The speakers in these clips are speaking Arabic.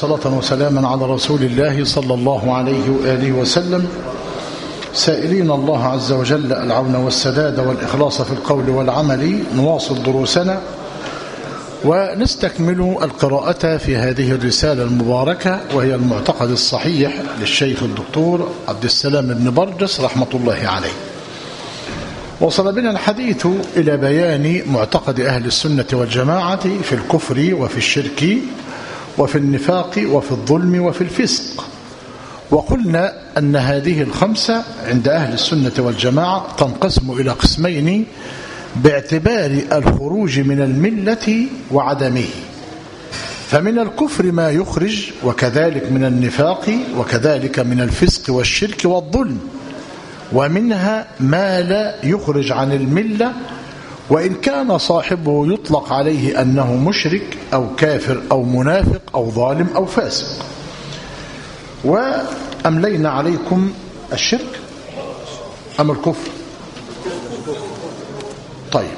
صلاة وسلاما على رسول الله صلى الله عليه وآله وسلم، سائلين الله عز وجل العون والسداد والإخلاص في القول والعمل. نواصل دروسنا ونستكمل القراءة في هذه الرسالة المباركة، وهي المعتقد الصحيح للشيخ الدكتور عبد السلام بن برجس رحمة الله عليه. وصل بنا الحديث إلى بيان معتقد أهل السنة والجماعة في الكفر وفي الشرك وفي النفاق وفي الظلم وفي الفسق، وقلنا أن هذه الخمسة عند أهل السنة والجماعة تنقسم إلى قسمين باعتبار الخروج من الملة وعدمه. فمن الكفر ما يخرج، وكذلك من النفاق، وكذلك من الفسق والشرك والظلم، ومنها ما لا يخرج عن الملة، وإن كان صاحبه يطلق عليه أنه مشرك أو كافر أو منافق أو ظالم أو فاسق. وأملينا عليكم الشرك أم الكفر؟ طيب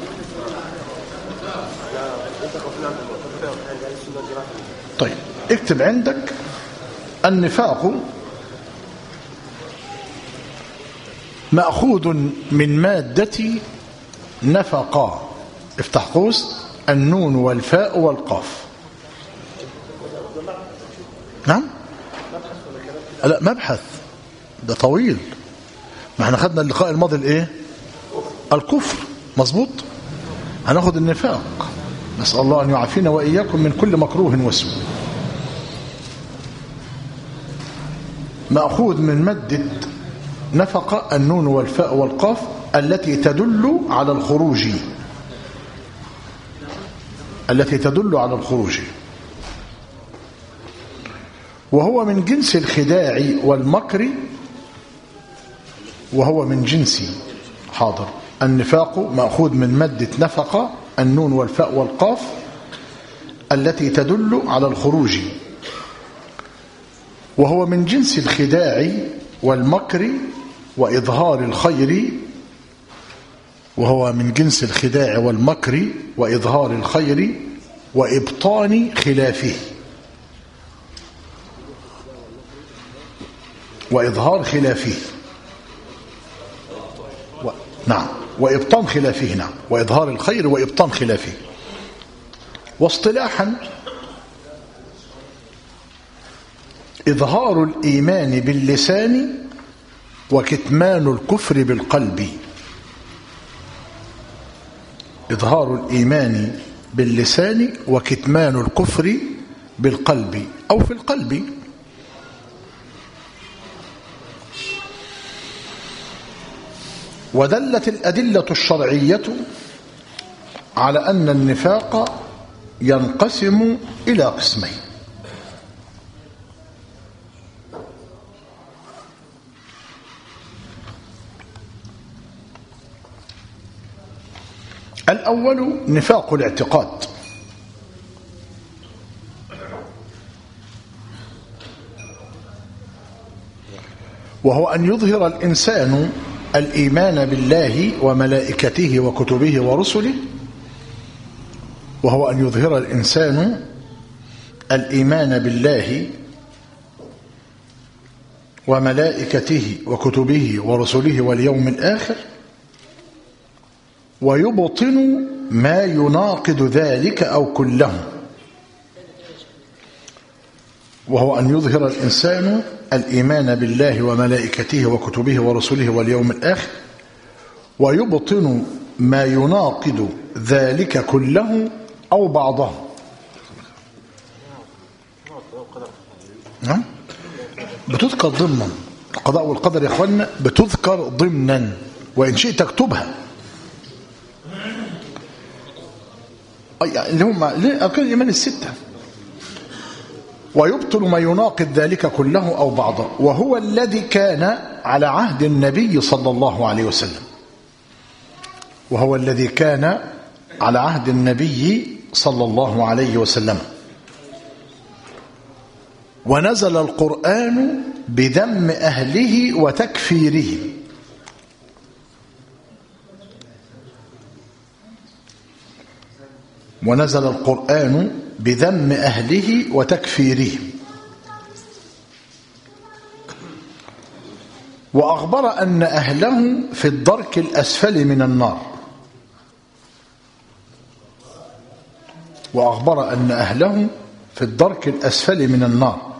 اكتب عندك النفاق مأخوذ من مادة نفقا، افتح قوس النون والفاء والقاف. نعم، لا مبحث ده طويل، ما احنا خدنا اللقاء الماضي الايه؟ الكفر، مظبوط. هناخد النفاق، نسأل الله أن يعافينا وإياكم من كل مكروه وسوء. مأخوذ من مادة نفق النون والفاء والقاف التي تدل على الخروج، التي تدل على الخروج، وهو من جنس الخداع والمكر، وهو من جنس حاضر. النفاق مأخوذ من مادة نفق النون والفاء والقاف التي تدل على الخروج، وهو من جنس الخداع والمكر وإظهار الخير، وهو من جنس الخداع والمكر وإظهار الخير وإبطان خلافه، وإظهار خلافه نعم، وإبطان خلافه، نعم، وإظهار الخير وإبطان خلافه. واصطلاحا إظهار الإيمان باللسان وكتمان الكفر بالقلب. إظهار الإيمان باللسان وكتمان الكفر بالقلب أو في القلب. ودلت الأدلة الشرعية على أن النفاق ينقسم إلى قسمين. الأول نفاق الاعتقاد، وهو أن يظهر الإنسان الإيمان بالله وملائكته وكتبه ورسله، وهو أن يظهر الإنسان الإيمان بالله وملائكته وكتبه ورسله واليوم الآخر، ويبطن ما يناقض ذلك أو كله، وهو أن يظهر الإنسان الإيمان بالله وملائكته وكتبه ورسله واليوم الآخر، ويبطن ما يناقض ذلك كله أو بعضه. نعم، بتذكر ضمنا القضاء والقدر يا اخوانا، بتذكر ضمنا، وإن شئت اكتبها، اللي هم أركان الإيمان الستة. ويبطل ما يناقض ذلك كله أو بعضه، وهو الذي كان على عهد النبي صلى الله عليه وسلم، وهو الذي كان على عهد النبي صلى الله عليه وسلم. ونزل القرآن بذم أهله وتكفيره، ونزل القرآن بذم أهله وتكفيرهم. وأخبر أن أهله في الدرك الأسفل من النار. وأخبر أن أهله في الدرك الأسفل من النار.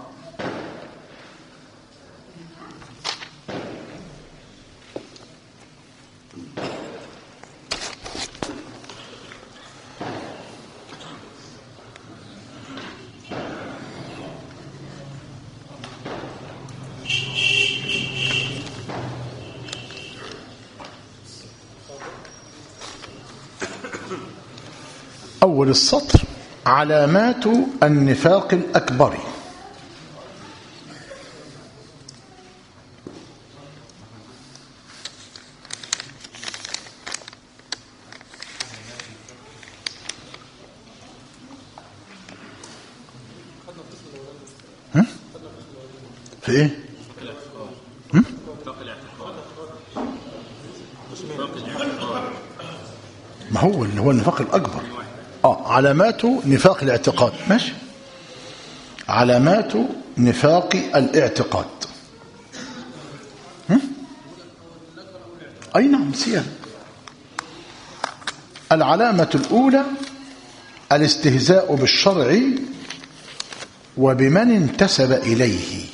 أول السطر: علامات النفاق الأكبر. في إيه؟ ما هو اللي هو النفاق الأكبر. علامات نفاق الاعتقاد. ماشي. علامات نفاق الاعتقاد. أي نعم سيان. العلامة الأولى: الاستهزاء بالشرع وبمن انتسب إليه.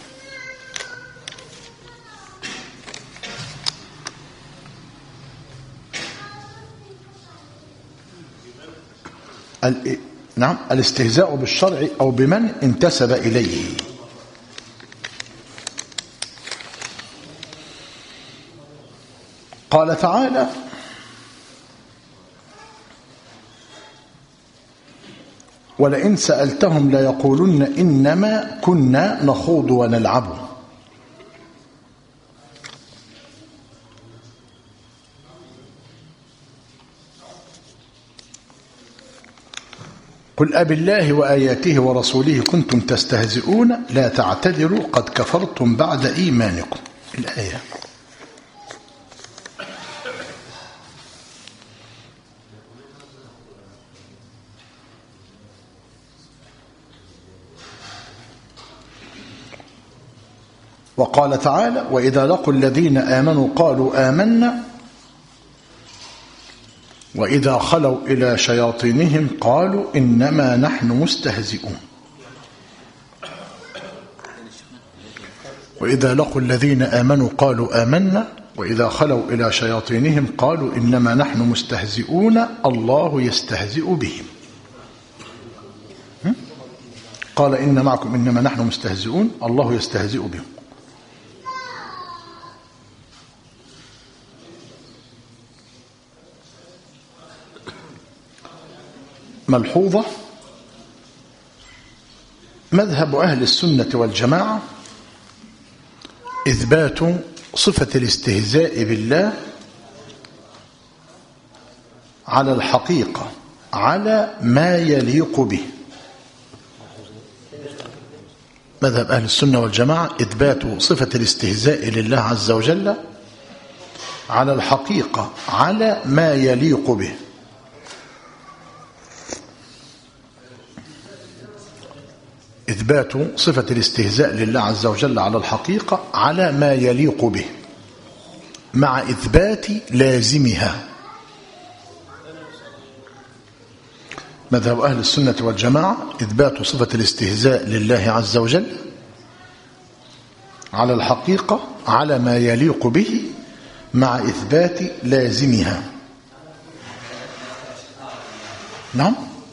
نعم، الاستهزاء بالشرع أو بمن انتسب إليه. قال تعالى: ولئن سألتهم ليقولن إنما كنا نخوض ونلعب. قل أبالله وآياته ورسوله كنتم تستهزئون لا تعتذروا قد كفرتم بعد إيمانكم. الآية. وقال تعالى: وإذا لقوا الذين آمنوا قالوا آمنا وإذا خلوا إلى شياطينهم قالوا إنما نحن مستهزئون. وإذا لقوا الذين آمنوا قالوا آمنا وإذا خلوا إلى شياطينهم قالوا إنما نحن مستهزئون الله يستهزئ بهم. قال إن معكم إنما نحن مستهزئون الله يستهزئ بهم. ملحوظة: مذهب أهل السنة والجماعة إثبات صفة الاستهزاء بالله على الحقيقة على ما يليق به. مذهب أهل السنة والجماعة إثبات صفة الاستهزاء لله عز وجل على الحقيقة على ما يليق به. إثبات صفة الاستهزاء لله عز وجل على الحقيقة على ما يليق به مع إثبات لازمها. مذهب أهل السنة والجماعة إثبات صفة الاستهزاء لله عز وجل على الحقيقة على ما يليق به مع إثبات لازمها. نعم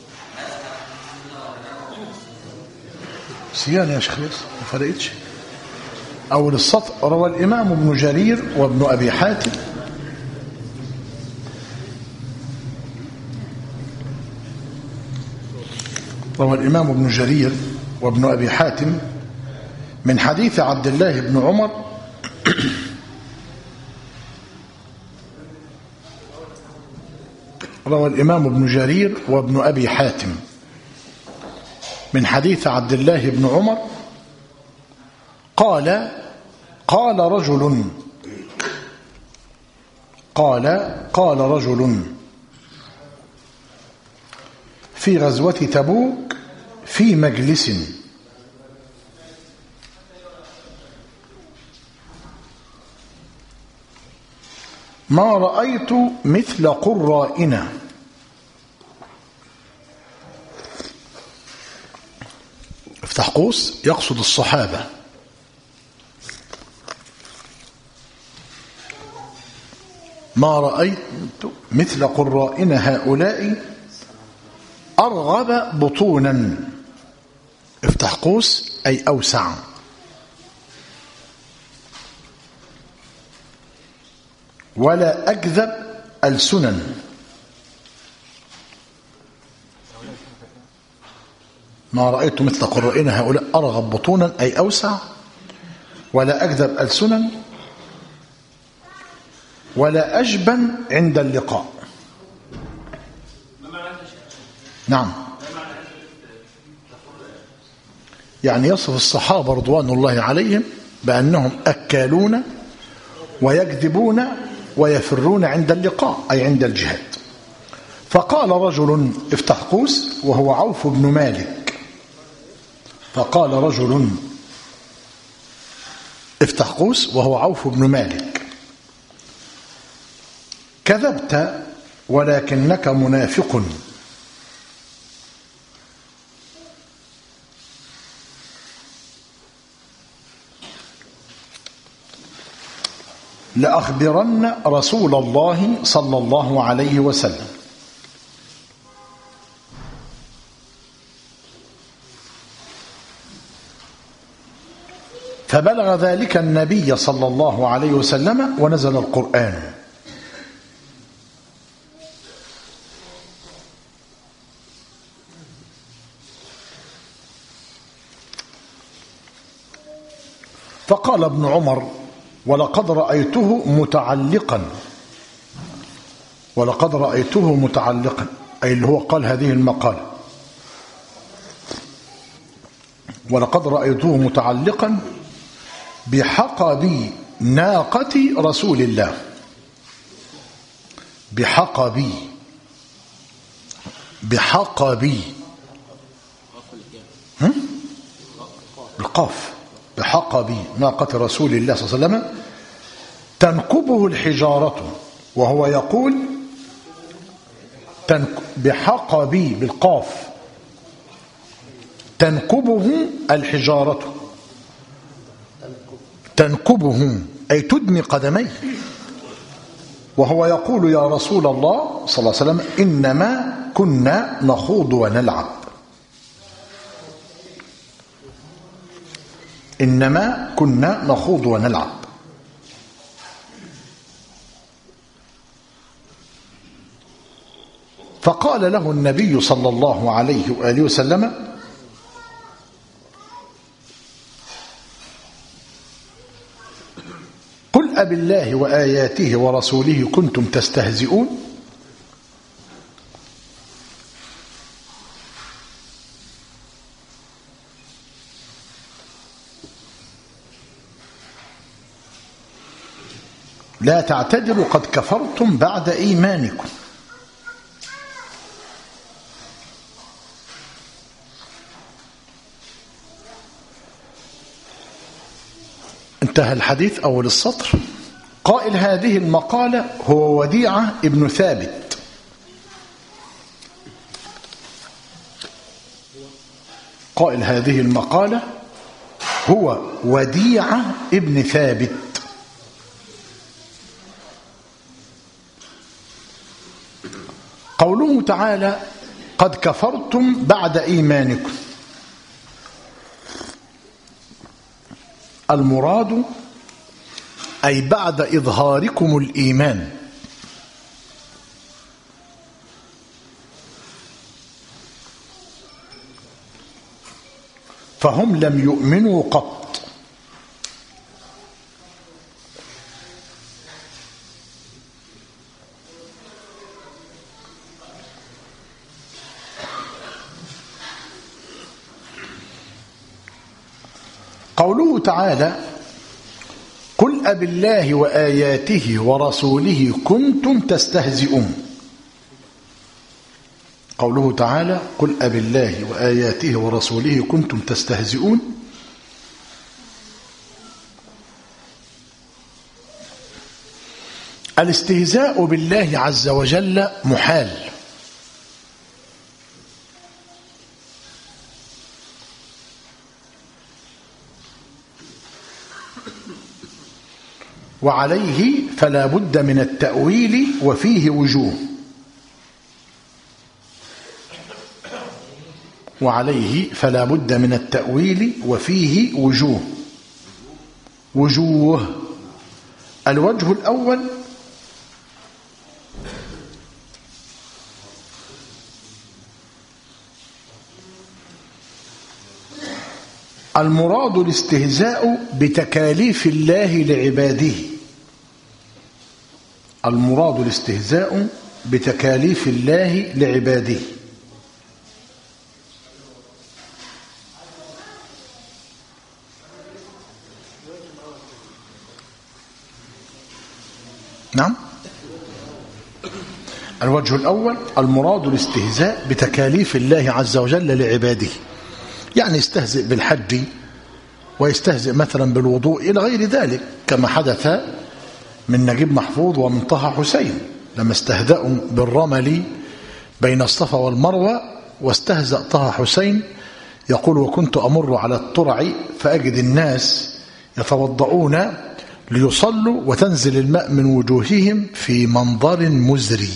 سيان يا شيخ، ما فرقتش. أول السطر: روى الإمام ابن جرير وابن أبي حاتم روى الإمام ابن جرير وابن أبي حاتم من حديث عبد الله بن عمر روى الإمام ابن جرير وابن أبي حاتم من حديث عبد الله بن عمر قال رجل في غزوة تبوك في مجلس: ما رأيت مثل قرائنا. افتح قوس، يقصد الصحابة. ما رأيت مثل قرائنا هؤلاء أرغب بطونا. افتح قوس أي أوسع. ولا أكذب ألسنا. ما رأيت مثل قرائنا هؤلاء أرغب بطونا أي أوسع، ولا أكذب ألسنا، ولا أجبن عند اللقاء. نعم، يعني يصف الصحابة رضوان الله عليهم بأنهم أكالون ويكذبون ويفرون عند اللقاء أي عند الجهاد. فقال رجل، افتح قوس، وهو عوف بن مالك. فقال رجل، افتح قوس، وهو عوف بن مالك: كذبت ولكنك منافق. لأخبرن رسول الله صلى الله عليه وسلم. فبلغ ذلك النبي صلى الله عليه وسلم ونزل القرآن. فقال ابن عمر: ولقد رأيته متعلقا، أي اللي هو قال هذه المقالة. ولقد رأيته متعلقا بحقب ناقة رسول الله. بحقب بالقاف، بحقب ناقة رسول الله صلى الله عليه وسلم تنكبه الحجارة، وهو يقول بحقب بالقاف تنكبه الحجارة، تنكبه أي تدمي قدميه، وهو يقول: يا رسول الله صلى الله عليه وسلم إنما كنا نخوض ونلعب. إنما كنا نخوض ونلعب. فقال له النبي صلى الله عليه وآله وسلم: قل أبالله وآياته ورسوله كنتم تستهزئون. لا تعتذروا قد كفرتم بعد إيمانكم. انتهى الحديث أول السطر. قائل هذه المقالة هو وديعة ابن ثابت. قائل هذه المقالة هو وديعة ابن ثابت. قوله تعالى: قد كفرتم بعد إيمانكم، المراد أي بعد إظهاركم الإيمان. فهم لم يؤمنوا قط. قوله تعالى: قل أبالله وآياته ورسوله كنتم تستهزئون. قوله تعالى: قل أبالله وآياته ورسوله كنتم تستهزئون، الاستهزاء بالله عز وجل محال، وعليه فلا بد من التأويل وفيه وجوه، وعليه فلا بد من التأويل وفيه وجوه. الوجه الأول المراد الاستهزاء بتكاليف الله لعباده، المراد الاستهزاء بتكاليف الله لعباده. نعم، الوجه الأول المراد الاستهزاء بتكاليف الله عز وجل لعباده، يعني يستهزئ بالحج ويستهزئ مثلا بالوضوء إلى غير ذلك، كما حدث من نجيب محفوظ ومن طه حسين لما استهزأوا بالرمل بين الصفا والمروة، واستهزأ طه حسين يقول: وكنت أمر على الترع فأجد الناس يتوضؤون ليصلوا وتنزل الماء من وجوههم في منظر مزري.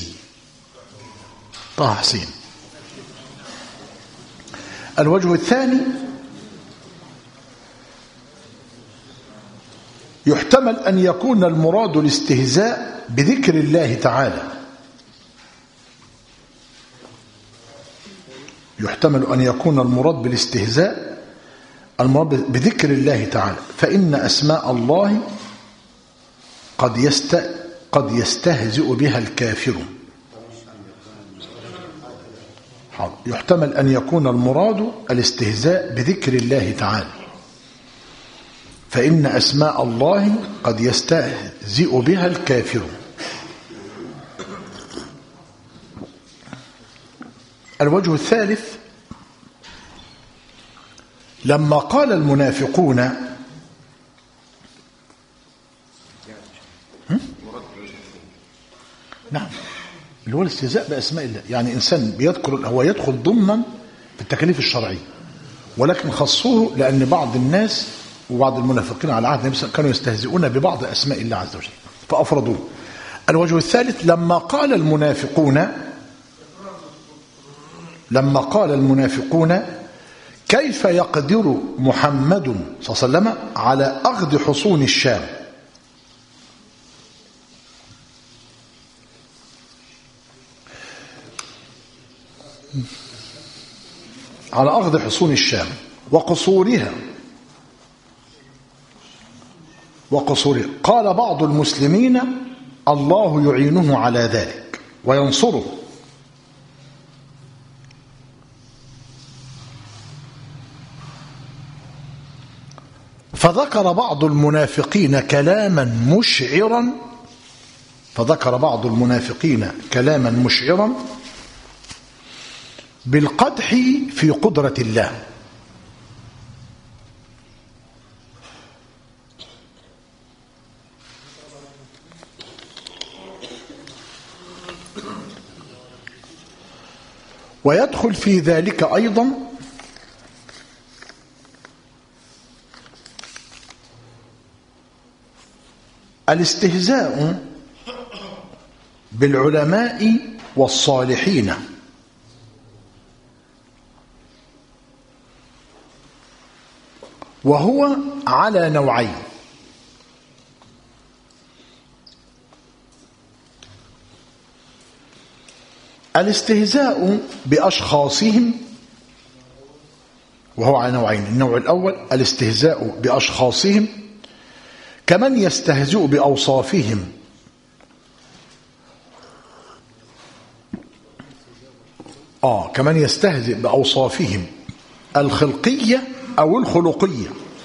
طه حسين. الوجه الثاني يحتمل أن يكون المراد الاستهزاء بذكر الله تعالى، يحتمل أن يكون المراد بالاستهزاء المراد بذكر الله تعالى، فإن أسماء الله قد يستهزئ بها الكافر. يحتمل أن يكون المراد الاستهزاء بذكر الله تعالى، فإن أسماء الله قد يستهزئ بها الكافر. الوجه الثالث لما قال المنافقون نعم، اللي هو الاستهزاء بأسماء الله، يعني إنسان بيذكر هو يدخل ضمنا في التكاليف الشرعية، ولكن خصوه لأن بعض الناس وبعض المنافقين على عهد النبي كانوا يستهزئون ببعض أسماء الله عز وجل فأفرضوه. الوجه الثالث لما قال المنافقون كيف يقدر محمد صلى الله عليه وسلم على أخذ حصون الشام، على أخذ حصون الشام وقصورها. قال بعض المسلمين الله يعينه على ذلك وينصره، فذكر بعض المنافقين كلاما مشعرا بالقدح في قدرة الله، ويدخل في ذلك أيضا الاستهزاء بالعلماء والصالحين، وهو على نوعين: الاستهزاء بأشخاصهم، وهو على نوعين: النوع الأول الاستهزاء بأشخاصهم كمن يستهزئ بأوصافهم، كمن يستهزئ بأوصافهم الخلقية أو الخلقية،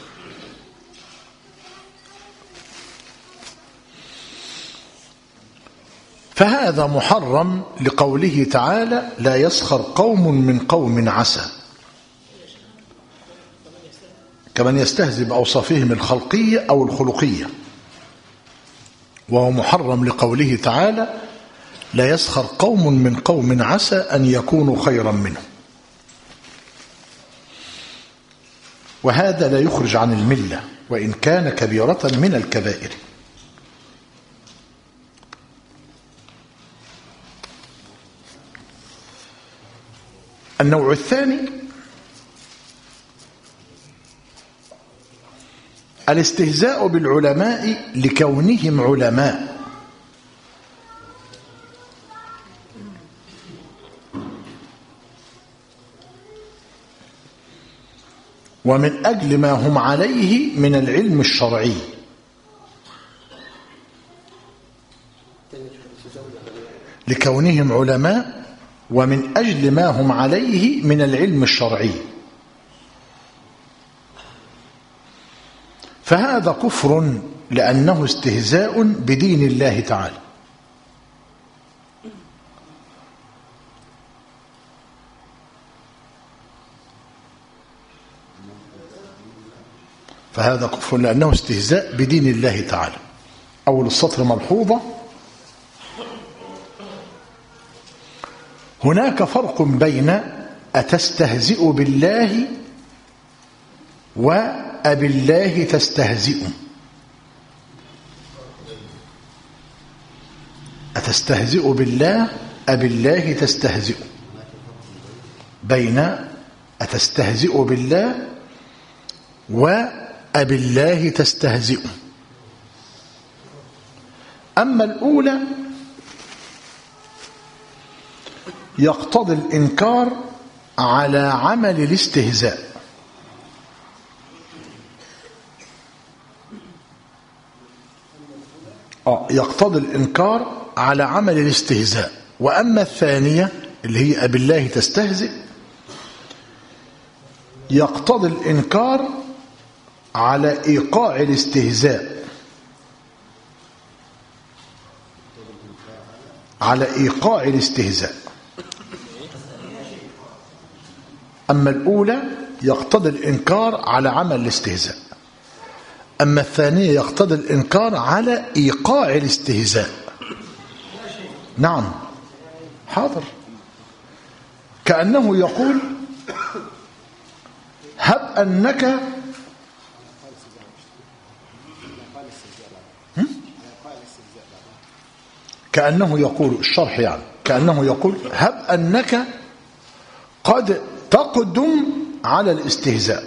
فهذا محرم لقوله تعالى: لا يسخر قوم من قوم عسى، كمن يستهزئ بأوصافهم الخلقية أو الخلقية. وهو محرم لقوله تعالى: لا يسخر قوم من قوم عسى أن يكونوا خيرا منهم. وهذا لا يخرج عن الملة وإن كان كبيرة من الكبائر. النوع الثاني الاستهزاء بالعلماء لكونهم علماء، ومن أجل ما هم عليه من العلم الشرعي. لكونهم علماء ومن أجل ما هم عليه من العلم الشرعي، فهذا كفر لأنه استهزاء بدين الله تعالى. فهذا كفر لأنه استهزاء بدين الله تعالى. أول السطر ملحوظة: هناك فرق بين أتستهزئ بالله وأبالله تستهزئ. أتستهزئ بالله أبالله تستهزئ، بين أتستهزئ بالله وأبالله تستهزئ. أما الأولى يقتضي الإنكار على عمل الاستهزاء، يقتضي الإنكار على عمل الاستهزاء. وأما الثانية اللي هي أبالله تستهزئ يقتضي الإنكار على إيقاع الاستهزاء، على إيقاع الاستهزاء. أما الأولى يقتضي الإنكار على عمل الاستهزاء، أما الثانية يقتضي الإنكار على إيقاع الاستهزاء. نعم حاضر. كأنه يقول: هب أنك كأنه يقول الشرح يعني كأنه يقول: هب أنك قد تقدم على الاستهزاء،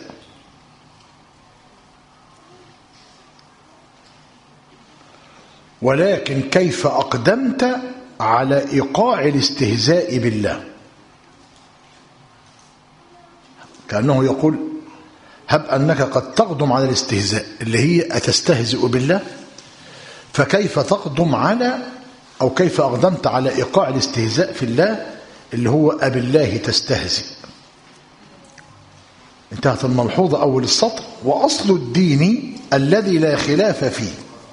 ولكن كيف أقدمت على إيقاع الاستهزاء بالله. كأنه يقول: هب أنك قد تقدم على الاستهزاء اللي هي أتستهزئ بالله، فكيف تقدم على أو كيف أقدمت على إيقاع الاستهزاء في الله اللي هو أبالله تستهزئ. انتهت الملحوظة أول السطر: وأصل الدين الذي لا خلاف فيه.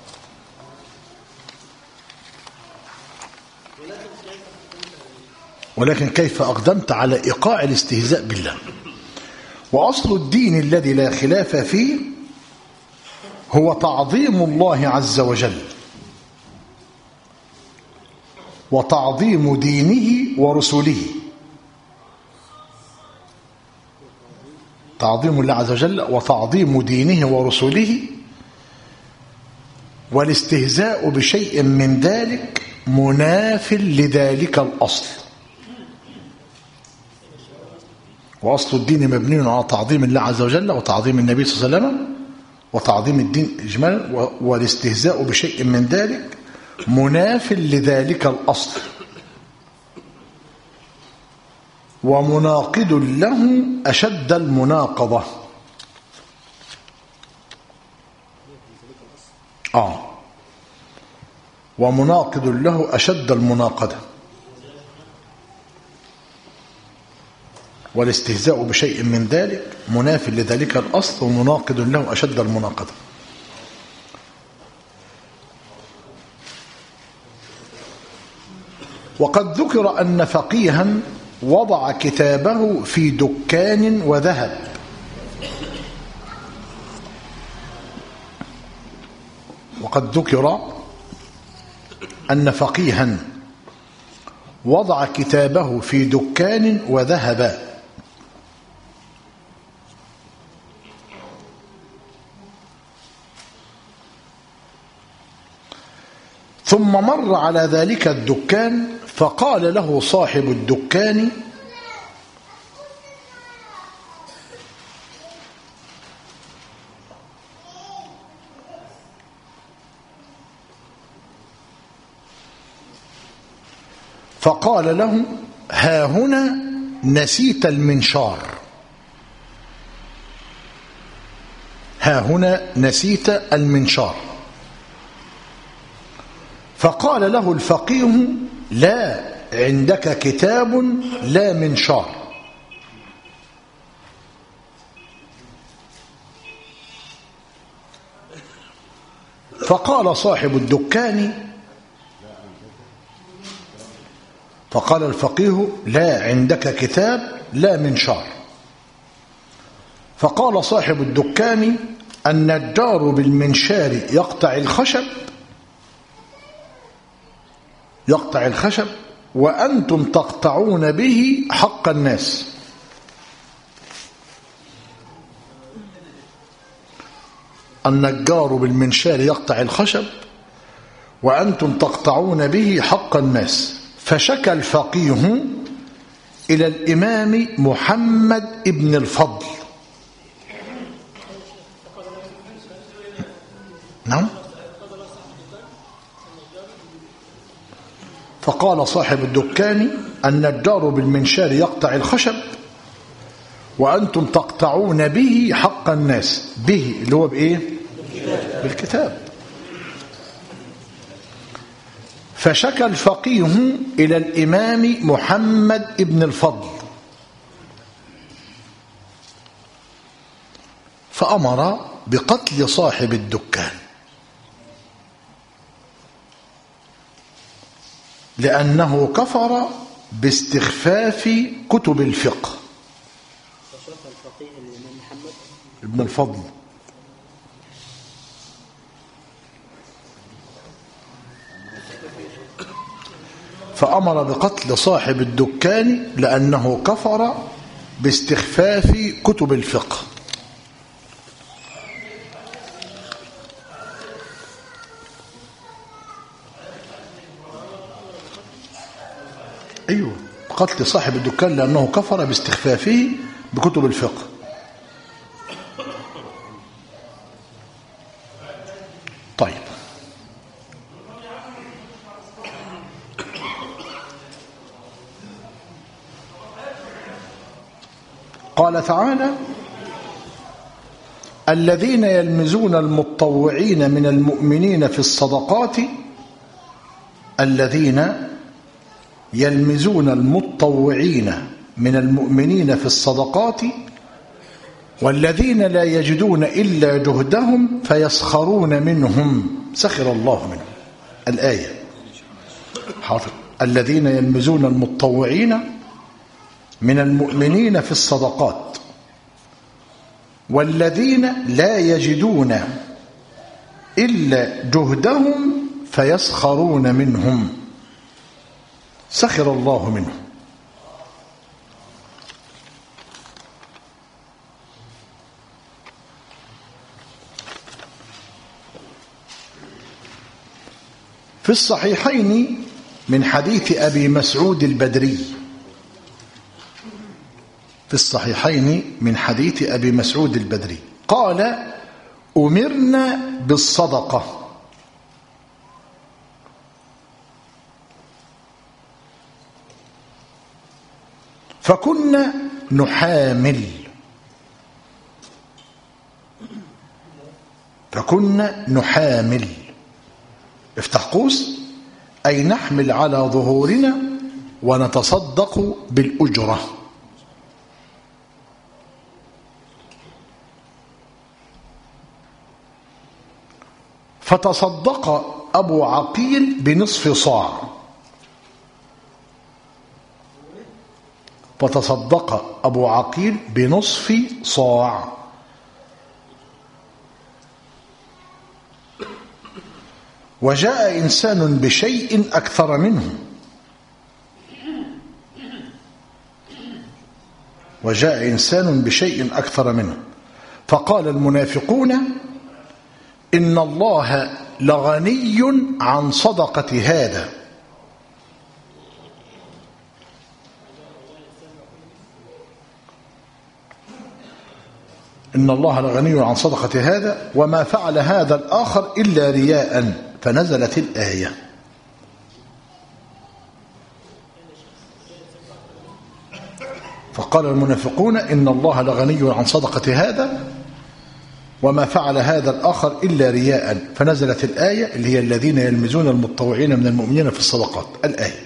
ولكن كيف أقدمت على إيقاع الاستهزاء بالله. وأصل الدين الذي لا خلاف فيه هو تعظيم الله عز وجل وتعظيم دينه ورسله. تعظيم الله عز وجل وتعظيم دينه ورسله، والاستهزاء بشيء من ذلك مناف لذلك الأصل. وأصل الدين مبني على تعظيم الله عز وجل وتعظيم النبي صلى الله عليه وسلم وتعظيم الدين إجمالا، والاستهزاء بشيء من ذلك مناف لذلك الأصل ومناقض له أشد المناقضة. ومناقض له أشد المناقضة. والاستهزاء بشيء من ذلك مناف لذلك الأصل ومناقض له أشد المناقضة. وقد ذكر أن فقيها وضع كتابه في دكان وذهب. وقد ذكر أن فقيها وضع كتابه في دكان وذهب، ثم مر على ذلك الدكان فقال له صاحب الدكان: فقال له: ها هنا نسيت المنشار، ها هنا نسيت المنشار. فقال له الفقيه: لا، عندك كتاب لا منشار. فقال صاحب الدكان، فقال الفقيه: لا، عندك كتاب لا منشار. فقال صاحب الدكان: النجار بالمنشار يقطع الخشب وأنتم تقطعون به حق الناس. النجار بالمنشار يقطع الخشب وأنتم تقطعون به حق الناس. فشكى الفقيه إلى الإمام محمد ابن الفضل. نعم. فقال صاحب الدكان: النجار بالمنشار يقطع الخشب وأنتم تقطعون به حق الناس. به اللي هو بإيه؟ بالكتاب. فشكى الفقيه إلى الإمام محمد ابن الفضل فأمر بقتل صاحب الدكان، لأنه كفر باستخفاف كتب الفقه. ابن الفضل فأمر بقتل صاحب الدكان لأنه كفر باستخفاف كتب الفقه. أيوه، قتل صاحب الدكان لأنه كفر باستخفافه بكتب الفقه. طيب، قال تعالى: الذين يلمزون المتطوعين من المؤمنين في الصدقات، الذين يلمزون المتطوعين من المؤمنين في الصدقات والذين لا يجدون إلا جهدهم فيسخرون منهم سخر الله منهم. الآية حاضر. الذين يلمزون المتطوعين من المؤمنين في الصدقات والذين لا يجدون إلا جهدهم فيسخرون منهم سخر الله منهم. في الصحيحين من حديث أبي مسعود البدري، في الصحيحين من حديث أبي مسعود البدري قال: أمرنا بالصدقة فكنا نحامل، افتح قوس، أي نحمل على ظهورنا ونتصدق بالأجرة. فتصدق أبو عقيل بنصف صاع، فتصدق أبو عقيل بنصف صاع. وجاء إنسان بشيء أكثر منه. وجاء إنسان بشيء أكثر منه فقال المنافقون إن الله لغني عن صدقة هذا. إن الله لغني عن صدقة هذا وما فعل هذا الآخر إلا رياء، فنزلت الآية. فقال المنافقون إن الله لغني عن صدقة هذا وما فعل هذا الآخر إلا رياء، فنزلت الآية اللي هي الذين يلمزون المتطوعين من المؤمنين في الصدقات. الآية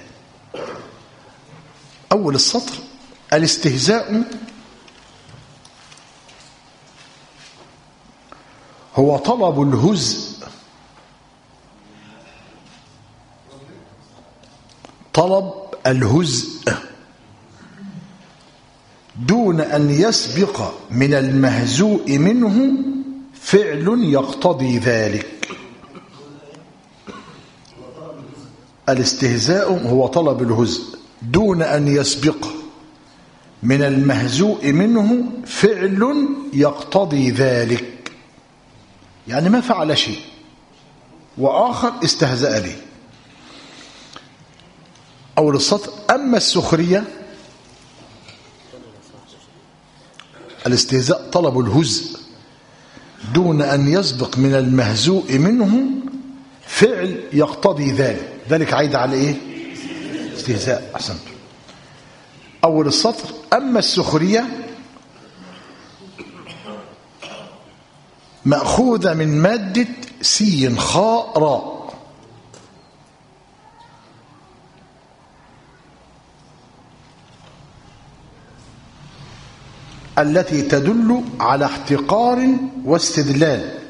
أول السطر: الاستهزاء هو طلب الهزء، طلب الهزء دون أن يسبق من المهزوء منه فعل يقتضي ذلك. الاستهزاء هو طلب الهزء دون أن يسبق من المهزوء منه فعل يقتضي ذلك، يعني ما فعل شيء وآخر استهزأ لي. أول السطر: أما السخرية، الاستهزاء طلب الهزء دون أن يسبق من المهزوء منه فعل يقتضي ذلك. ذلك عايد على إيه؟ استهزاء. أحسنت. أول السطر: أما السخرية مأخوذة من مادة سين خاء راء، التي تدل على احتقار واستدلال.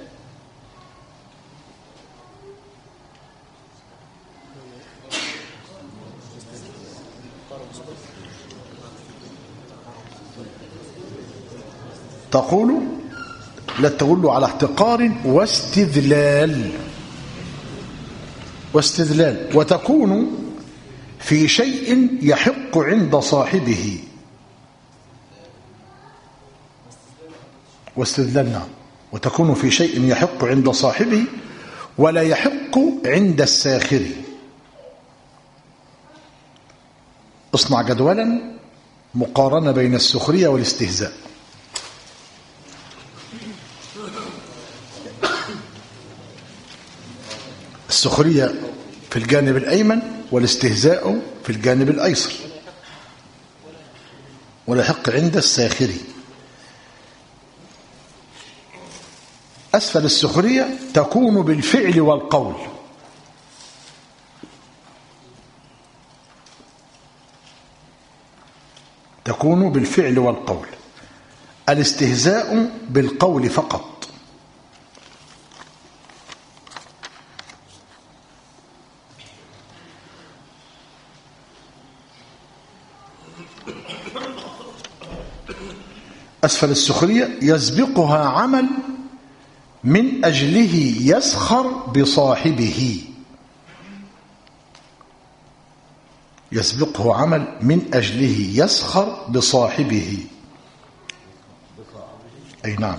تقول لا تدل على احتقار واستدلال، وتكون في شيء يحق عند صاحبه. واستدلال، نعم. وتكون في شيء يحق عند صاحبه ولا يحق عند الساخر. اصنع جدولا مقارنة بين السخرية والاستهزاء. السخرية في الجانب الأيمن والاستهزاء في الجانب الأيسر، ولا يحق عند الساخر. أسفل السخرية تكون بالفعل والقول، تكون بالفعل والقول. الاستهزاء بالقول فقط. أسفل السخرية يسبقها عمل من أجله يسخر بصاحبه، يسبقه عمل من أجله يسخر بصاحبه. أي نعم.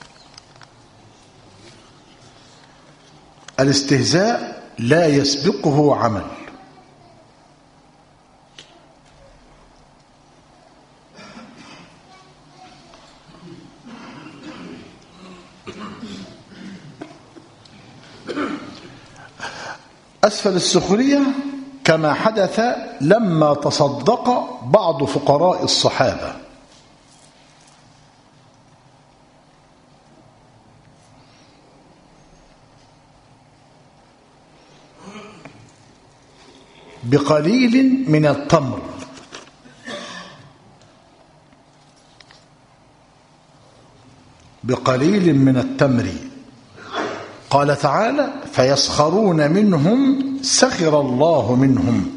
الاستهزاء لا يسبقه عمل. أسفل السخرية كما حدث لما تصدق بعض فقراء الصحابة، بقليل من التمر، بقليل من التمر. قال تعالى: فيسخرون منهم سخر الله منهم.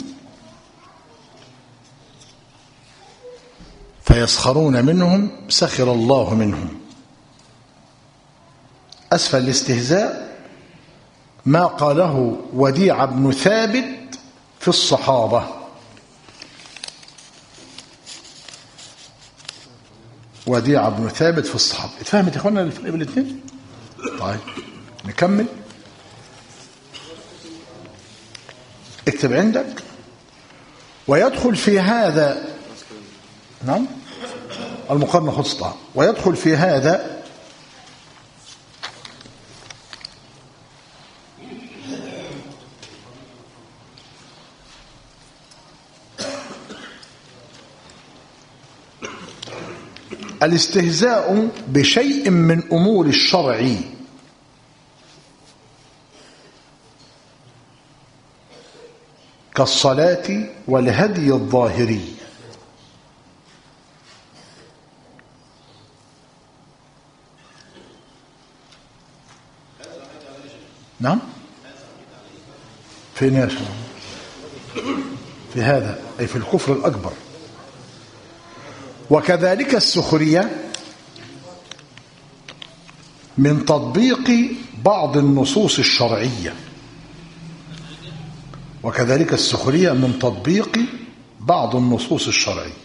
فيسخرون منهم سخر الله منهم. أسفل الاستهزاء ما قاله وديع بن ثابت في الصحابة. وديع بن ثابت في الصحابة. اتفهمت يا اخوانا الفرق بين الاثنين؟ طيب نكمل. اكتب عندك. ويدخل في هذا، نعم المقارنة خططها، ويدخل في هذا الاستهزاء بشيء من أمور الشرع كالصلاة والهدي الظاهري. نعم في ناس في هذا أي في الكفر الأكبر. وكذلك السخرية من تطبيق بعض النصوص الشرعية. وكذلك السخرية من تطبيق بعض النصوص الشرعية.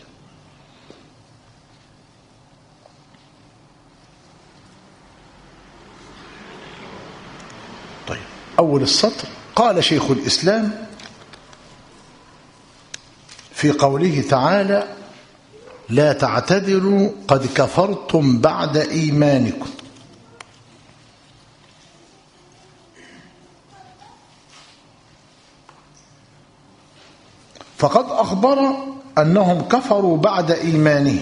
طيب أول السطر قال شيخ الإسلام في قوله تعالى لا تعتذروا قد كفرتم بعد إيمانكم. فقد أخبر أنهم كفروا بعد إيمانهم.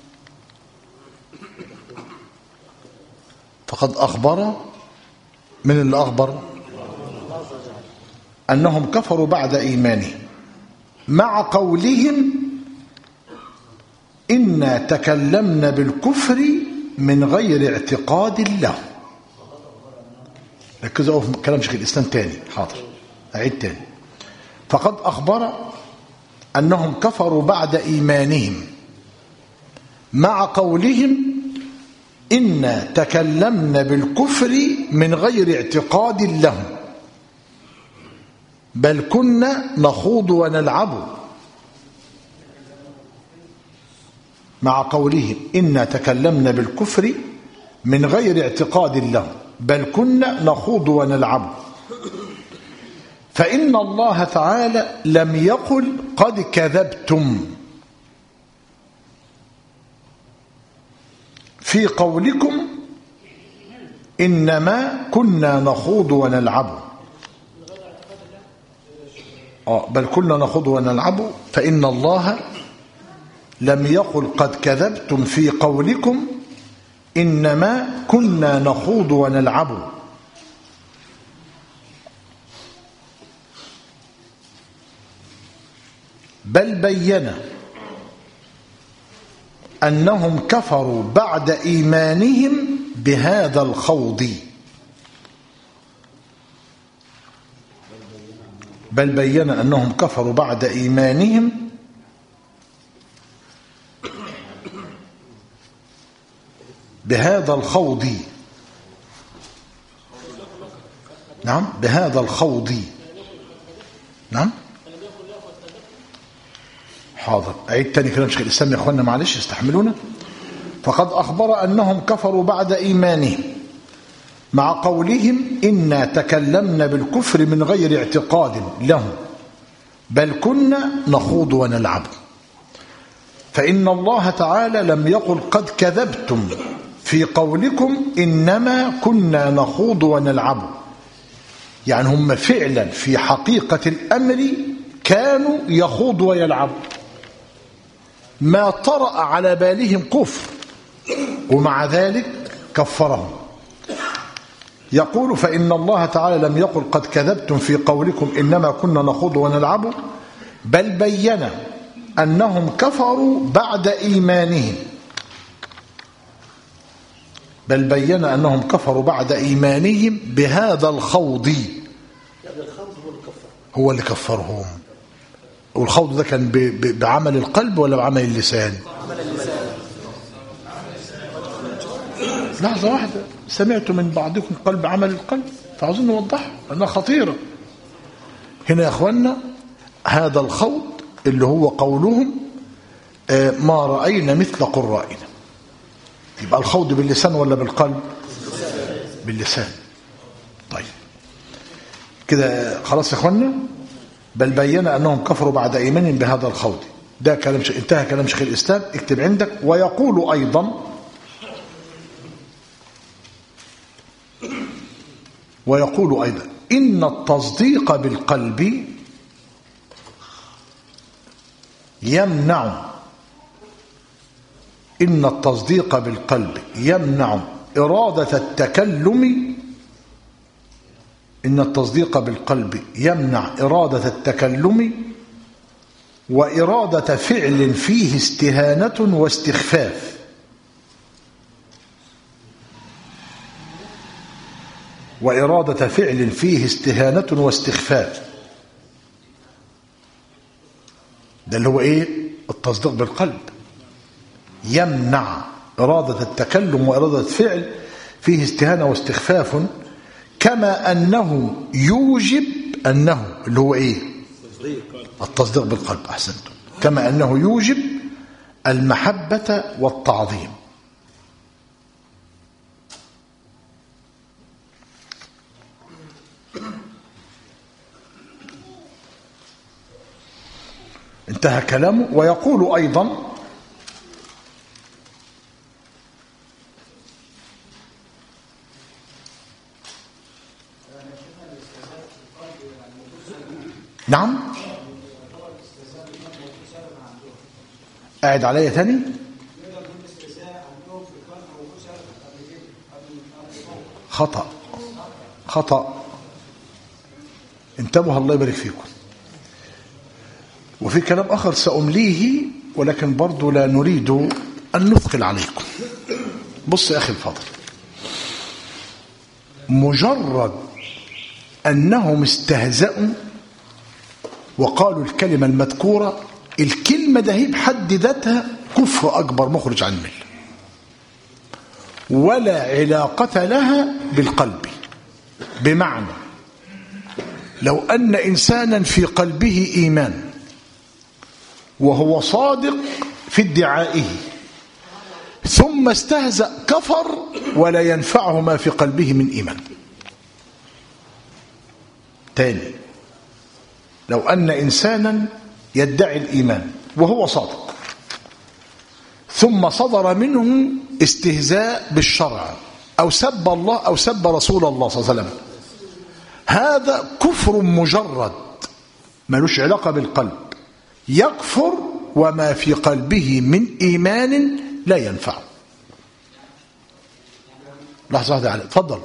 فقد أخبر، من اللي أخبر؟ أنهم كفروا بعد إيمانهم مع قولهم إنا تكلمنا بالكفر من غير اعتقاد له. ركزوا في كلام شيخ الإسلام تاني. حاضر أعيد تاني. فقد أخبر أنهم كفروا بعد إيمانهم مع قولهم إنا تكلمنا بالكفر من غير اعتقاد له بل كنا نخوض ونلعب. مع قولهم إنا تكلمنا بالكفر من غير اعتقاد له بل كنا نخوض ونلعب. فإن الله تعالى لم يقل قد كذبتم في قولكم إنما كنا نخوض ونلعب. بل كنا نخوض ونلعب. فإن الله لم يقل قد كذبتم في قولكم إنما كنا نخوض ونلعب. بل بين أنهم كفروا بعد إيمانهم بهذا الخوض. بل بين أنهم كفروا بعد إيمانهم بهذا الخوض. نعم بهذا الخوض. نعم حاضر أعيد تاني كلام شيخ الإسلام يا أخوانا معلش استحملونا. فقد أخبر أنهم كفروا بعد إيمانهم مع قولهم إنا تكلمنا بالكفر من غير اعتقاد له بل كنا نخوض ونلعب. فإن الله تعالى لم يقل قد كذبتم في قولكم إنما كنا نخوض ونلعب. يعني هم فعلا في حقيقة الأمر كانوا يخوض ويلعب، ما طرأ على بالهم كفر ومع ذلك كفرهم. يقول فإن الله تعالى لم يقل قد كذبتم في قولكم إنما كنا نخوض ونلعب بل بين أنهم كفروا بعد إيمانهم. بل بين أنهم كفروا بعد إيمانهم بهذا الخوض. هو اللي كفرهم. والخوض ده كان بعمل القلب ولا بعمل اللسان؟ لحظة واحدة، سمعت من بعضكم قال بعمل القلب. فعاوزين نوضحها لأنها خطيرة. هنا يا أخوانا هذا الخوض اللي هو قولهم ما رأينا مثل قرائنا. يبقى الخوض باللسان ولا بالقلب؟ باللسان. طيب كده خلاص يا أخوانا. بل بين أنهم كفروا بعد إيمان بهذا الخوض. ده كلام انتهى كلام شيخ الإسلام. اكتب عندك. ويقول أيضا إن التصديق بالقلب يمنع إرادة التكلم. إن التصديق بالقلب يمنع إرادة التكلم وإرادة فعل فيه استهانة واستخفاف. وإرادة فعل فيه استهانة واستخفاف. ده اللي هو إيه؟ التصديق بالقلب يمنع إرادة التكلم وإرادة فعل فيه استهانة واستخفاف، كما أنه يوجب أنه اللي هو إيه؟ التصديق بالقلب. أحسنتم. كما أنه يوجب المحبة والتعظيم. انتهى كلامه. ويقول أيضا نعم. قاعد عليا تاني. خطأ. انتبهوا الله يبارك فيكم. وفي كلام آخر سأمليه ولكن برضو لا نريد أن نثقل عليكم. بص يا أخي الفاضل، مجرد أنهم استهزأوا وقالوا الكلمة المذكورة، الكلمة ده هي بحد ذاتها كفر أكبر مخرج عن الملة، ولا علاقة لها بالقلب. بمعنى لو أن إنسانا في قلبه إيمان وهو صادق في ادعائه ثم استهزأ كفر ولا ينفعه ما في قلبه من إيمان. تاني، لو أن إنسانا يدعي الإيمان وهو صادق ثم صدر منه استهزاء بالشرع أو سب الله أو سب رسول الله صلى الله عليه وسلم، هذا كفر مجرد ملوش علاقة بالقلب، يكفر وما في قلبه من إيمان لا ينفع. لحظة واحدة علي، تفضل.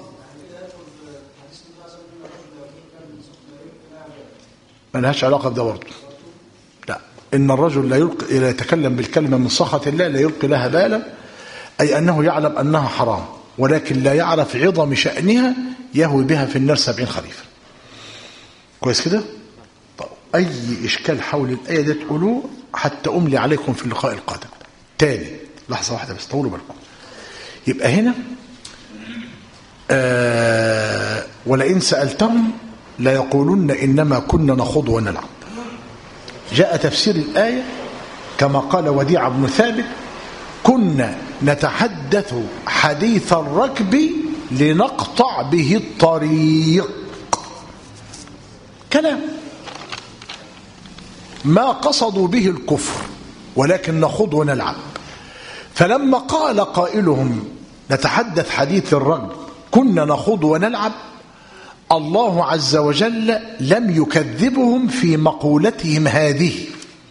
ما لهاش علاقة بده برضه. لا، إن الرجل لا يتكلم بالكلمة من سخط الله لا يلقي لها بالا، أي أنه يعلم أنها حرام ولكن لا يعرف عظم شأنها يهوي بها في النار 70 خريفا. كويس كده؟ طيب، أي إشكال حول الآية دي تقولوه حتى أملي عليكم في اللقاء القادم. تاني، لحظة واحدة بس، طولوا بالكم. يبقى هنا ولئن سألتهم لا يقولون إنما كنا نخوض ونلعب. جاء تفسير الآية كما قال وديع بن ثابت: كنا نتحدث حديث الركب لنقطع به الطريق. كلام ما قصدوا به الكفر ولكن نخوض ونلعب. فلما قال قائلهم نتحدث حديث الركب كنا نخوض ونلعب، الله عز وجل لم يكذبهم في مقولتهم هذه.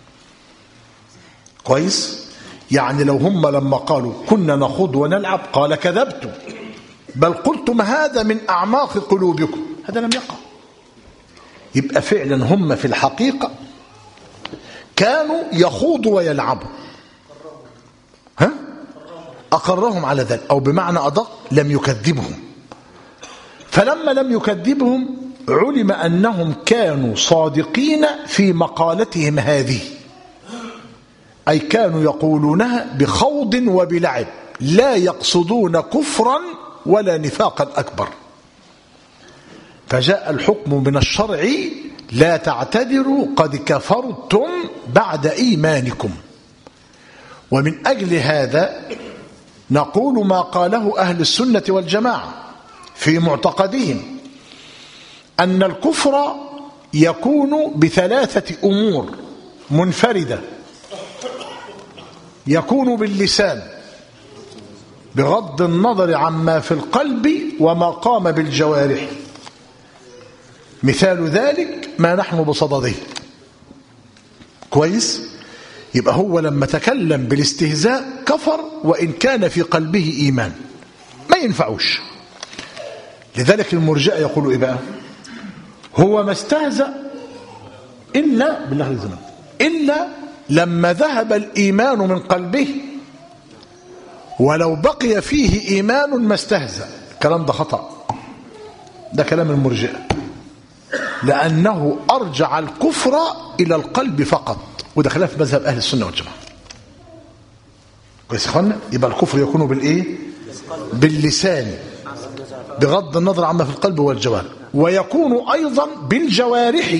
كويس؟ يعني لو هم لما قالوا كنا نخوض ونلعب قال كذبتم، بل قلتم هذا من أعماق قلوبكم، هذا لم يقع. يبقى فعلا هم في الحقيقة كانوا يخوضوا ويلعبوا. أقرهم على ذلك، أو بمعنى أدق لم يكذبهم. فلما لم يكذبهم علم أنهم كانوا صادقين في مقالتهم هذه، أي كانوا يقولونها بخوض وبلعب، لا يقصدون كفرا ولا نفاقا أكبر. فجاء الحكم من الشرع: لا تعتذروا قد كفرتم بعد إيمانكم. ومن أجل هذا نقول ما قاله أهل السنة والجماعة في معتقدهم، أن الكفر يكون بثلاثة أمور منفردة: يكون باللسان بغض النظر عما في القلب وما قام بالجوارح. مثال ذلك ما نحن بصدده. كويس؟ يبقى هو لما تكلم بالاستهزاء كفر وإن كان في قلبه إيمان، ما ينفعوش. لذلك المرجئة يقولوا إيه بقى؟ هو ما استهزأ إلا بالله الزمان إلا لما ذهب الإيمان من قلبه، ولو بقي فيه إيمان ما استهزأ. الكلام ده خطأ، ده كلام المرجئة، لأنه أرجع الكفر إلى القلب فقط، وده خلاف مذهب أهل السنة والجماعة. كويس يا اخوانا؟ يبقى الكفر يكون بالإيه؟ باللسان بغض النظر عما في القلب والجوارح، ويكون أيضا بالجوارح،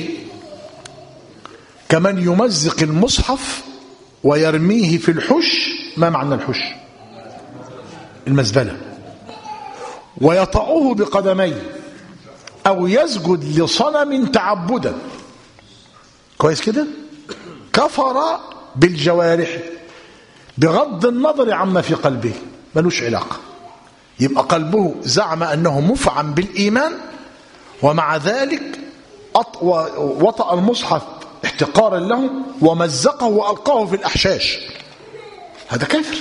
كمن يمزق المصحف ويرميه في الحش. ما معنى الحش؟ المزبلة. ويطأه بقدميه أو يسجد لصنم تعبدا. كويس كده؟ كفر بالجوارح بغض النظر عما في قلبه، ملوش علاقة. يبقى قلبه زعم أنه مفعم بالإيمان، ومع ذلك وطأ المصحف احتقارا له ومزقه وألقاه في الأحشاش، هذا كافر،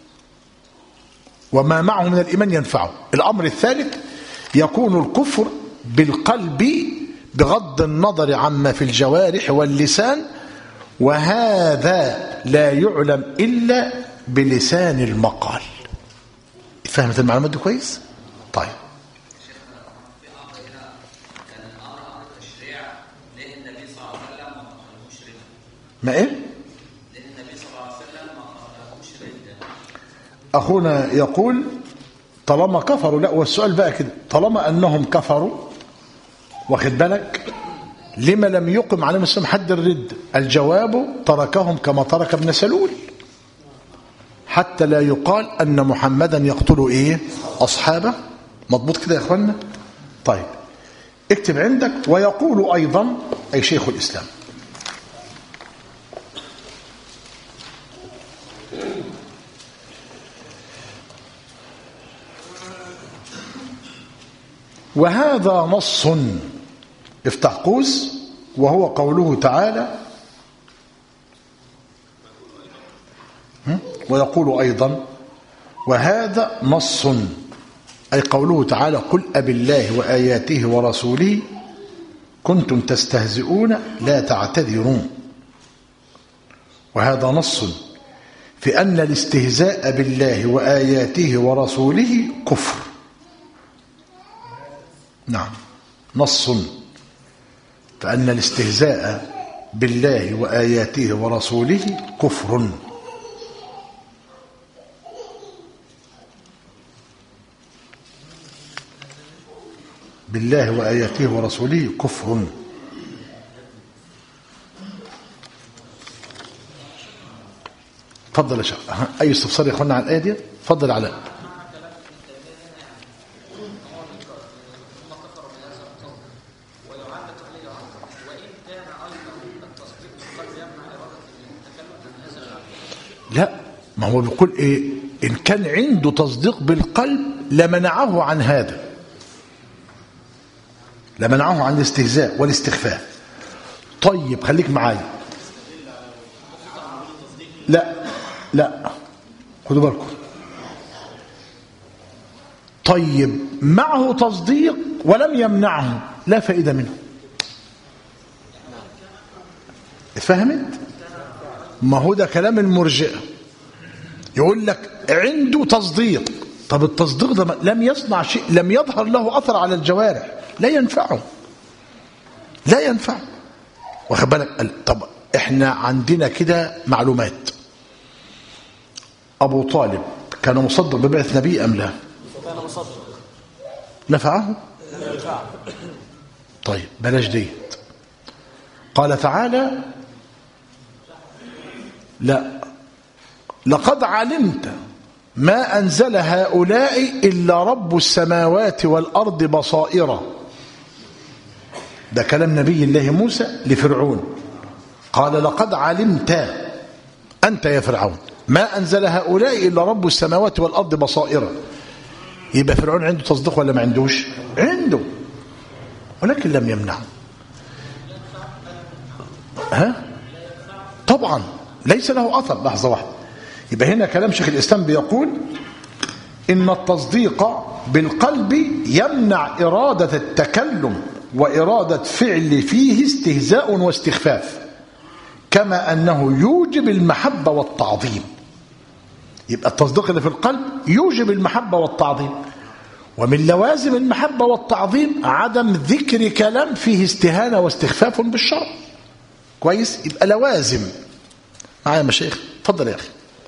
وما معه من الإيمان ينفعه. الأمر الثالث: يكون الكفر بالقلب بغض النظر عما في الجوارح واللسان، وهذا لا يعلم إلا بلسان المقال. فهمت المعلومات دي كويس؟ طيب. ما ايه؟ اخونا يقول طالما كفروا، لا والسؤال بقى كده، طالما انهم كفروا واخد بالك، لما لم يقم عليهم السلام حد الرد؟ الجواب: تركهم كما ترك ابن سلول، حتى لا يقال ان محمدا يقتل ايه؟ اصحابه. مضبوط كده يا اخوانا؟ طيب اكتب عندك: ويقول ايضا، اي شيخ الاسلام، وهذا نص، افتح قوس، وهو قوله تعالى: ويقول أيضا وهذا نص، أي قوله تعالى: قل أبالله وآياته ورسوله كنتم تستهزئون لا تعتذروا. وهذا نص في أن الاستهزاء بالله وآياته ورسوله كفر. نعم، نص فأن الاستهزاء بالله وآياته ورسوله كفر. بالله وآياته ورسوله كفر. تفضل يا شيخ. أي استفسار يا اخوانا عن الآية دي؟ تفضل علاء. لا، ما هو بيقول ايه؟ ان كان عنده تصديق بالقلب لمنعه عن هذا، لمنعه عن الاستهزاء والاستخفاف. طيب خليك معايا. لا خدوا بالكم. طيب معه تصديق ولم يمنعه، لا فائدة منه. فهمت؟ ما هو ده كلام المرجئة. يقول لك عنده تصديق، طب التصديق ده لم يصنع شيء، لم يظهر له أثر على الجوارح، لا ينفعه، لا ينفع. واخد بالك؟ طب احنا عندنا كده معلومات. أبو طالب كان مصدق ببعث نبي أم لا؟ كان مصدق. نفعه؟ طيب بلاش ديت. قال تعالى لا لقد علمت ما أنزل هؤلاء إلا رب السماوات والأرض بصائر. ده كلام نبي الله موسى لفرعون. قال لقد علمت أنت يا فرعون ما أنزل هؤلاء إلا رب السماوات والأرض بصائر. يبقى فرعون عنده تصديق ولا ما عندوش؟ عنده، ولكن لم يمنعه. طبعا ليس له أثر. لحظة واحدة. يبقى هنا كلام شيخ الإسلام بيقول إن التصديق بالقلب يمنع إرادة التكلم وإرادة فعل فيه استهزاء واستخفاف، كما أنه يوجب المحبة والتعظيم. يبقى التصديق اللي في القلب يوجب المحبة والتعظيم، ومن لوازم المحبة والتعظيم عدم ذكر كلام فيه استهانة واستخفاف بالشرع. كويس؟ يبقى لوازم. معايا يا مشايخ؟ اتفضل يا أخي.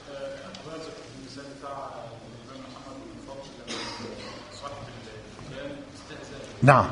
نعم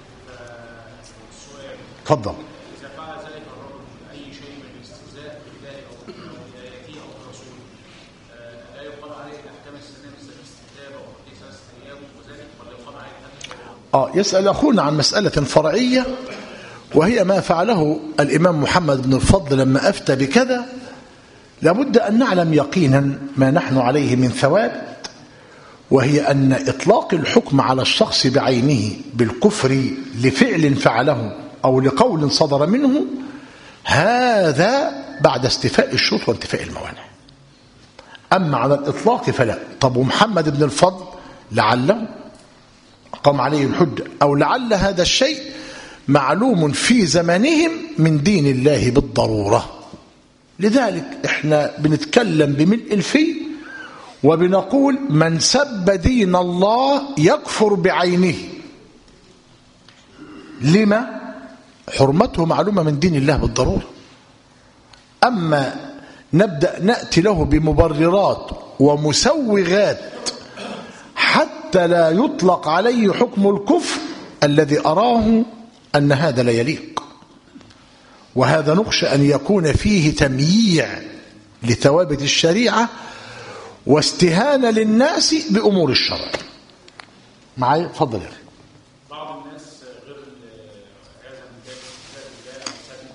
اتفضل. إذا فعل ذلك الرجل أي شيء من الاستهزاء بالله أو بآياته أو برسوله لا يقال عليه الأحكام السنة مثل الاستتابة وتقديس 3 أيام وذلك، ولا يقال عليه يسأل أخونا عن مسألة فرعية، وهي ما فعله الإمام محمد بن الفضل لما أفتى بكذا. لابد أن نعلم يقينا ما نحن عليه من ثواب، وهي أن إطلاق الحكم على الشخص بعينه بالكفر لفعل فعله أو لقول صدر منه، هذا بعد استيفاء الشروط وانتفاء الموانع. أما على الإطلاق فلا. طب ومحمد بن الفضل لعله قام عليه الحجة، أو لعل هذا الشيء معلوم في زمانهم من دين الله بالضرورة. لذلك احنا بنتكلم بملء الفي وبنقول من سب دين الله يكفر بعينه. لما؟ حرمته معلومة من دين الله بالضرورة. أما نبدأ نأتي له بمبررات ومسوغات حتى لا يطلق عليه حكم الكفر الذي أراه أن هذا لا يليق، وهذا نخشى أن يكون فيه تمييع لثوابت الشريعة واستهانة للناس بأمور الشرع. معايا؟ اتفضل يا أخي. بعض الناس غير عياذا بالله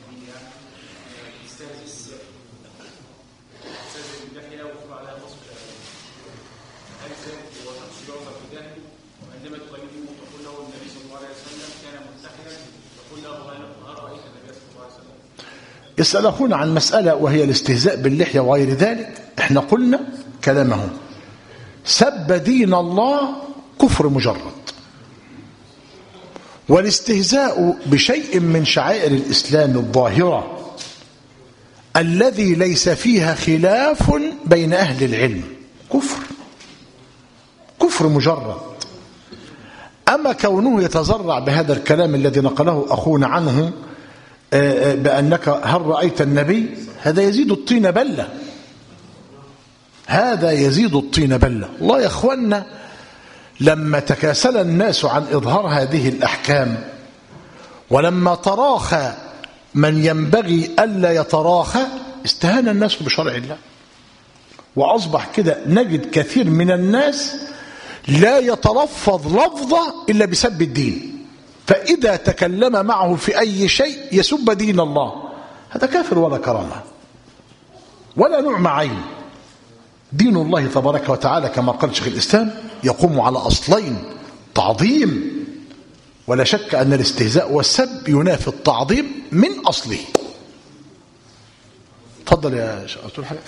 يستهزئ باللحية ويقول عليها نصب هل ذلك هو شخص يعذر بجهله؟ وعندما تكلمه تقول له النبي صلى الله عليه وسلم كان منتحلا، تقول له هل رأيت النبي صلى الله عليه وسلم؟ يسأل أخونا عن مسألة وهي الاستهزاء باللحية وغير ذلك. احنا قلنا كلامه سب دين الله كفر مجرد، والاستهزاء بشيء من شعائر الإسلام الظاهرة الذي ليس فيها خلاف بين أهل العلم كفر مجرد. أما كونه يتزرع بهذا الكلام الذي نقله أخونا عنه بأنك هل رأيت النبي، هذا يزيد الطين بلة، هذا يزيد الطين بلة. الله يا أخوانا لما تكاسل الناس عن إظهار هذه الأحكام، ولما تراخى من ينبغي ألا يتراخى، استهان الناس بشرع الله، وأصبح كده نجد كثير من الناس لا يتلفظ لفظة إلا بسب الدين، فإذا تكلم معه في أي شيء يسب دين الله، هذا كافر ولا كرامة ولا نعم عين. دين الله تبارك وتعالى كما قال شيخ الإسلام يقوم على أصلين: تعظيم، ولا شك أن الاستهزاء والسب ينافي التعظيم من أصله. تفضل يا شيخ. أقول حاجة؟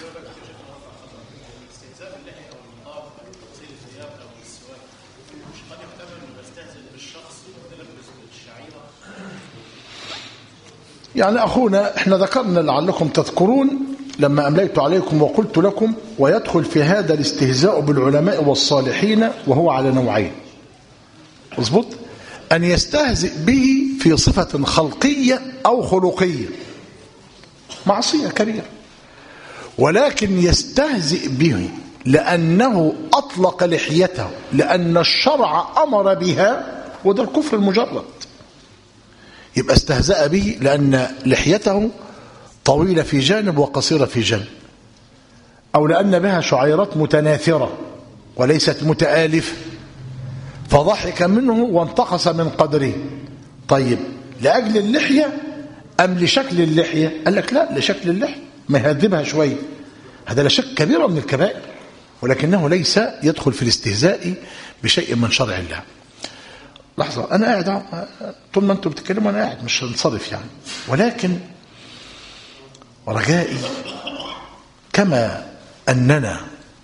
يعني أخونا احنا ذكرنا لعلكم تذكرون لما أمليت عليكم وقلت لكم ويدخل في هذا الاستهزاء بالعلماء والصالحين وهو على نوعين. مظبوط؟ أن يستهزئ به في صفة خلقية أو خلقية، معصية كبيرة، ولكن يستهزئ به لأنه أطلق لحيته لأن الشرع أمر بها، وده الكفر المجرد. يبقى استهزأ به لأن لحيته طويلة في جانب وقصيرة في جانب، أو لأن بها شعيرات متناثرة وليست متآلفة فضحك منه وانتقص من قدره. طيب لأجل اللحية أم لشكل اللحية؟ قال لك لا، لشكل اللحية، ما يهذبها شوية. هذا لا شك كبيرة من الكبائر، ولكنه ليس يدخل في الاستهزاء بشيء من شرع الله. لحظة، أنا قاعد طول ما أنتم بتتكلموا أنا قاعد مش هنصرف يعني، ولكن رجائي كما أننا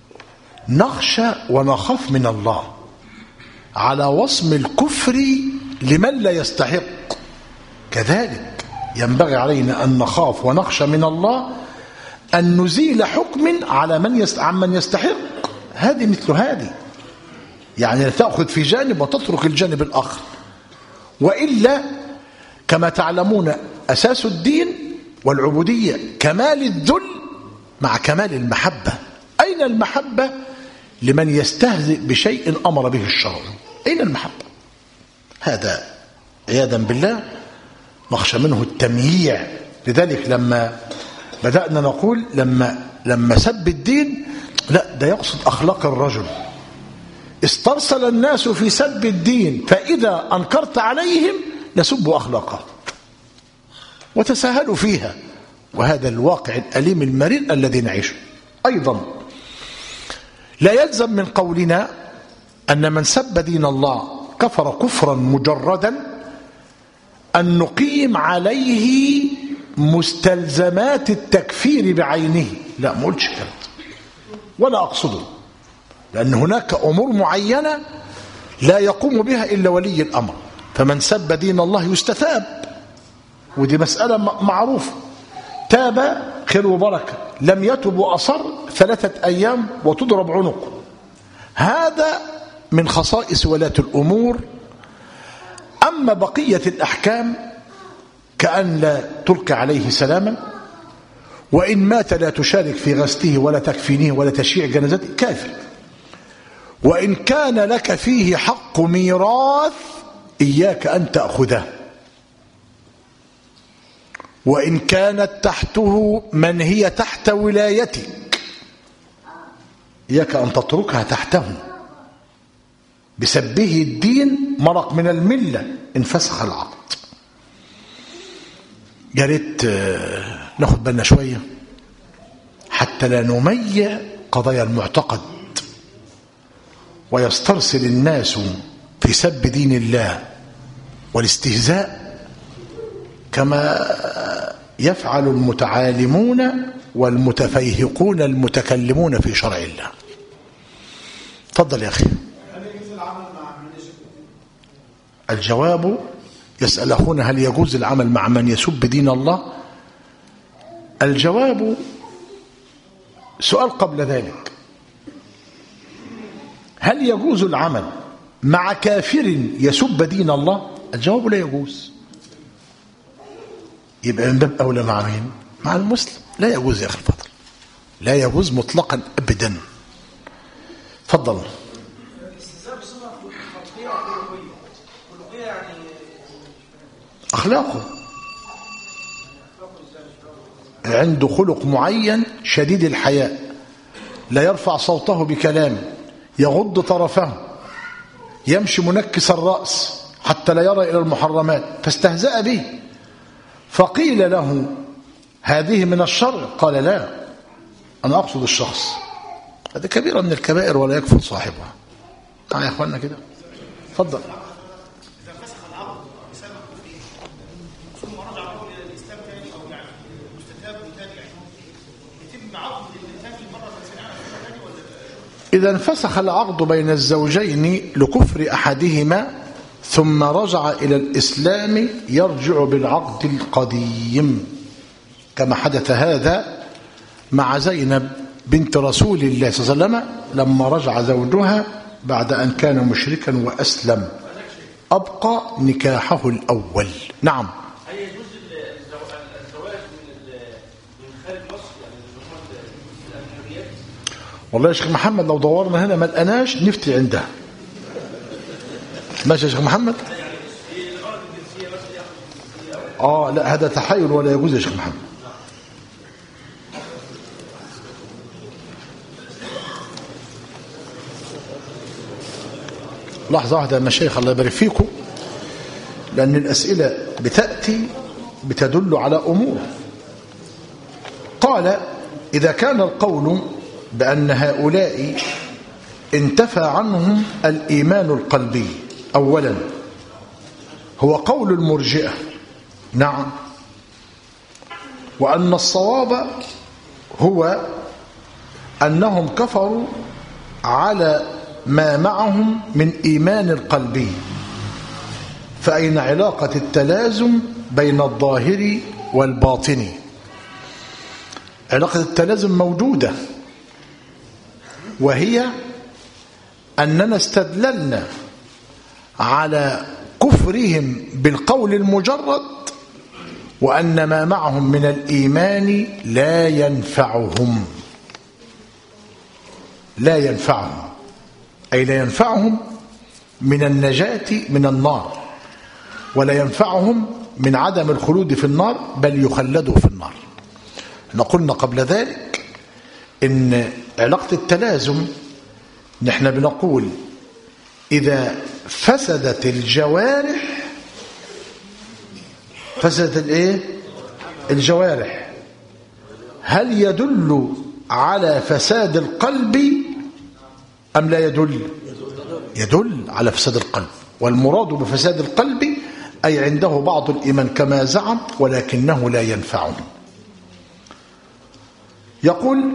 نخشى ونخاف من الله على وصم الكفر لمن لا يستحق، كذلك ينبغي علينا أن نخاف ونخشى من الله أن نزيل حكم على عمن يستحق. هذه مثل هذه، يعني تأخذ في جانب وتترك الجانب الآخر، وإلا كما تعلمون أساس الدين والعبودية كمال الذل مع كمال المحبة. أين المحبة لمن يستهزئ بشيء أمر به الشرع؟ أين المحبة؟ هذا عياذا بالله نخشى منه التمييع. لذلك لما بدأنا نقول لما سب الدين، لا، ده يقصد أخلاق الرجل. استرسل الناس في سب الدين، فإذا أنكرت عليهم لسبوا أخلاقه وتساهلوا فيها، وهذا الواقع الأليم المرير الذي نعيشه. أيضا لا يلزم من قولنا أن من سب دين الله كفر كفرا مجردا أن نقيم عليه مستلزمات التكفير بعينه. لا، ما قلتش كده ولا أقصده، لأن هناك أمور معينة لا يقوم بها إلا ولي الأمر. فمن سب دين الله يستتاب، ودي مسألة معروفة. تاب خير وبركة، لم يتب وأصر 3 أيام وتضرب عنقه. هذا من خصائص ولاة الأمور. أما بقية الأحكام كأن لا تلقي عليه سلاما، وإن مات لا تشارك في غسله ولا تكفينه ولا تشييع جنازته، كافر. وإن كان لك فيه حق ميراث إياك أن تأخذه، وإن كانت تحته من هي تحت ولايتك إياك أن تتركها تحته. بسبه الدين مرق من الملة، انفسخ العقد. يا ريت ناخد بالنا شوية حتى لا نميع قضايا المعتقد ويسترسل الناس في سب دين الله والاستهزاء كما يفعل المتعالمون والمتفيهقون المتكلمون في شرع الله. تفضل يا أخي. الجواب يسأل أخونا هل يجوز العمل مع من يسب دين الله؟ الجواب سؤال قبل ذلك، هل يجوز العمل مع كافر يسب دين الله؟ الجواب لا يجوز. يبقى من باب أولى مع مين؟ مع المسلم. لا يجوز يا أخي الفضل، لا يجوز مطلقا أبدا. تفضل. أخلاقه، عنده خلق معين شديد الحياء، لا يرفع صوته بكلامه، يغض طرفه، يمشي منكس الرأس حتى لا يرى إلى المحرمات، فاستهزأ به. فقيل له هذه من الشر، قال لا، أنا أقصد الشخص. هذا كبيرة من الكبائر ولا يكفر صاحبها. يا أخواننا كده. تفضل. إذا انفسخ العقد بين الزوجين لكفر أحدهما ثم رجع إلى الإسلام يرجع بالعقد القديم، كما حدث هذا مع زينب بنت رسول الله صلى الله عليه وسلم لما رجع زوجها بعد أن كان مشركا وأسلم، أبقى نكاحه الأول. نعم. هل يجوز الزواج من خارج مصر، يعني الأجنبيات؟ والله يا شيخ محمد لو دورنا هنا ما لقناش نفتي عندها. ماشي يا شيخ محمد. لا هذا تحايل ولا يجوز يا شيخ محمد. لحظة واحدة يا مشايخ الله يبارك فيكم، لأن الأسئلة بتأتي بتدل على أمور. قال: إذا كان القول بأن هؤلاء انتفى عنهم الإيمان القلبي أولا هو قول المرجئة، نعم، وأن الصواب هو أنهم كفروا على ما معهم من إيمان القلبي، فأين علاقة التلازم بين الظاهر والباطن؟ علاقة التلازم موجودة، وهي أننا استدللنا على كفرهم بالقول المجرد وأن ما معهم من الإيمان لا ينفعهم، لا ينفعهم، أي لا ينفعهم من النجاة من النار، ولا ينفعهم من عدم الخلود في النار، بل يخلدوا في النار. قلنا قبل ذلك إن علاقة التلازم نحن بنقول إذا فسدت الجوارح، فسدت الجوارح، هل يدل على فساد القلب أم لا يدل؟ يدل على فساد القلب، والمراد بفساد القلب أي عنده بعض الإيمان كما زعم ولكنه لا ينفعه. يقول: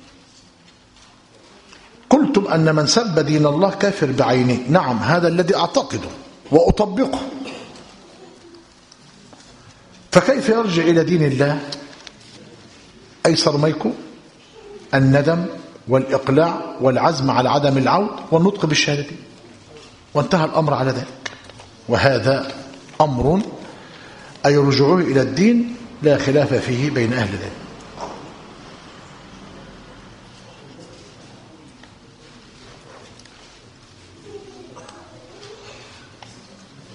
قلتم أن من سب دين الله كافر بعينه. نعم، هذا الذي أعتقده وأطبقه. فكيف يرجع إلى دين الله؟ أيسر ميكو الندم والإقلاع والعزم على عدم العود والنطق بالشهادتين، وانتهى الأمر على ذلك. وهذا أمر أي رجوعه إلى الدين لا خلاف فيه بين أهل ذلك.